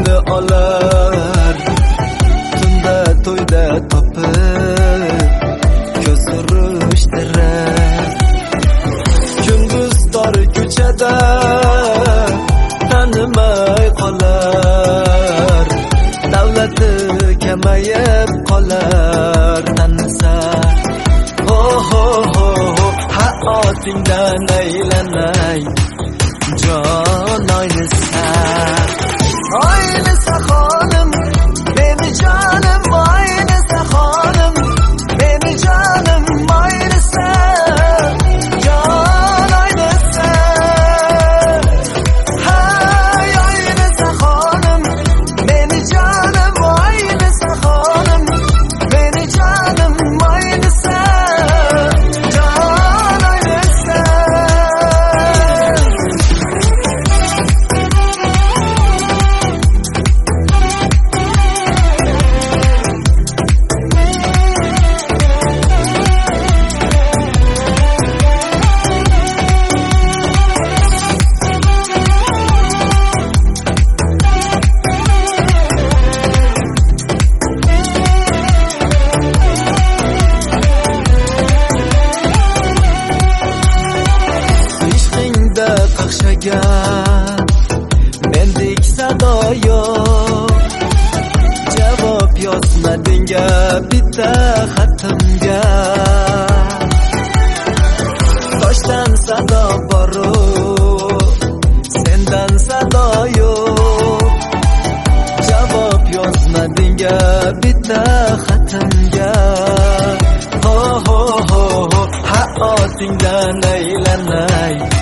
ko'ngli olar. Tunda to'yda topib ko'z urishtirar. Kunduz tor ko'chada tanimay qolar. Davlati kamayib qolar tanisa. Hayotingdan aylanay jon oynisa. Oynisa xonim meni jonim, oynisa xonim meni jonim, oynisa jon oynisa. Hay oynisa xonim meni jonim, oynisa xonim meni jonim, oynisa jon oynisa. Mendek sado yo'q, javob yozmading bitta xatimga. Toshdan sado boru, sendan sado yo'q, javob yozmading bitta xatimga. Hayotingdan aylanay